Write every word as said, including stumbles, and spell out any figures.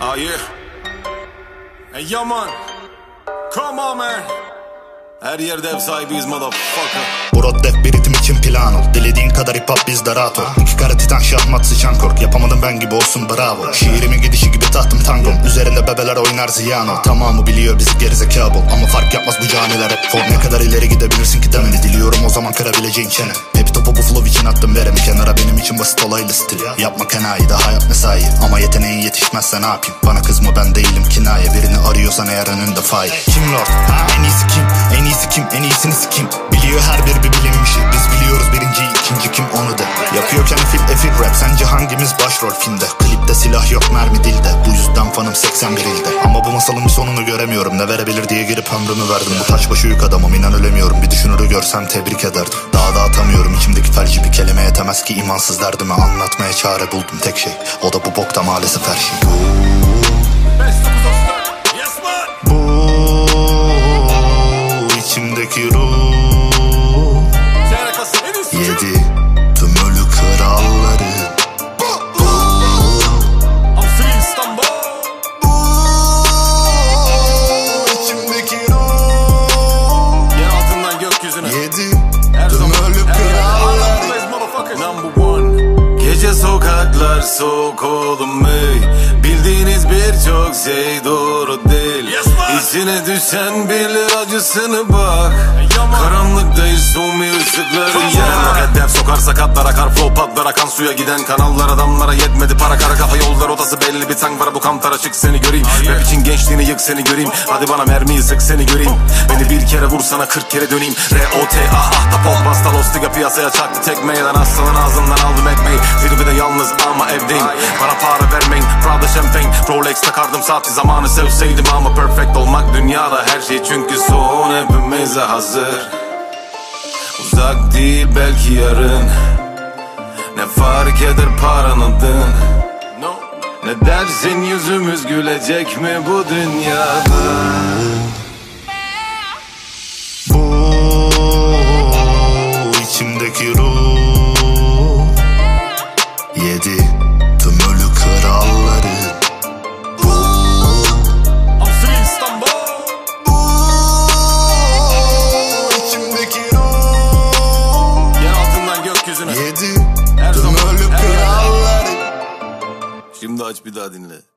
Oh yeah. Hey yo man. Come on man. Her yerde ev sahibiyiz motherfucker. Bu def bir ritim için plan ol. Dilediğin kadar hip hop bizde rahat ol. İki kara titan şahmat sıçan kork. Yapamadım ben gibi olsun bravo. Şiirimin gidişi gibi tahtım tangom. Üzerinde bebeler oynar ziyan ol. Tamamı biliyor bizi gerizekalı ol. Ama fark yapmaz bu caniler hep form. Ne kadar ileri gidebilirsin ki demeni diliyorum o zaman kırabileceğin çene. Hep topu bu flow için attım veremi kenara, benim için basit olaylı stil. Yapma kenayi daha yap mesai. Ama yeteneğin yetişmezse ne yapayım? Bana kızma ben değilim kinaye. Birini arıyorsan eğer önünde fay. Kim lord? Ha? En iyisi kim? En iyisi kim? En iyisini sikim. Biliyor her bir bir bilinmişi. Biz biliyoruz birinciyi, ikinci kim onu de. Yapıyorken fil efil rap. Sence hangimiz başrol filmde? Klipte silah yok mermi dilde. Bu yüzden fanım seksen bir ilde. Ama bu masalın bir sonunu göremiyorum. Ne verebilir diye girip ömrümü verdim. Bu taş başı yük adamım, inan ölemiyorum. Bir düşünürü görsem tebrik ederdim. Daha da atamıyorum, içimdeki felci bir kelime yetemez ki imansız derdimi anlatmaya çare buldum tek şey. O da bu bokta maalesef her şey. Bu içimdeki ruh yedi tüm ölü kralları. Bu içimdeki ruh yer altından gökyüzüne yedi tüm ölü kralları. Number one. Gece sokaklar soğuk oğlum ey. Bildiğiniz birçok şey doğru değil. Yes, İçine düşen bilir acısını bak. Karanlıktayız soğumuyor ışıkları. Yeren roket dev sokar sakatlar akar. Flow patlar akan suya giden kanallar. Adamlara yetmedi para kara kafa yollar otası belli bir tank var. Bu kantara çık seni göreyim. Rap için gençliğini yık seni göreyim. Hadi bana mermiyi sık seni göreyim. Beni bir kere vursana kırk kere döneyim. R O T A ahtapot basta lostiga piyasaya çaktı tekmeyle. Aslanın ağzından aldım ekmeği. Zirvede yalnız ama evdeyim. Bana para vermeyin. Prada şampagne Rolex takardım saati zamanı sevseydim. Ama perfect olmak dünyada her şey. Çünkü son hepimize hazır. Uzak değil belki yarın. Ne fark eder paran adın? Ne dersin yüzümüz gülecek mi bu dünyada? Bu içimdeki ruh yedi tüm ölü kralları. Bu içimdeki ruh yer altından gökyüzüne yedi tüm ölü kralları. Şimdi aç bir daha dinle.